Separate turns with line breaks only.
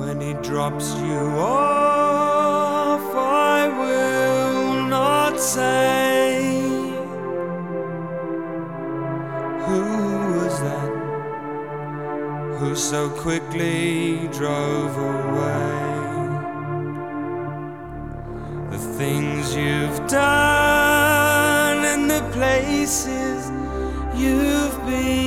when he drops you off, I will not say who was that who so quickly drove away. The things you've done and the places you've been,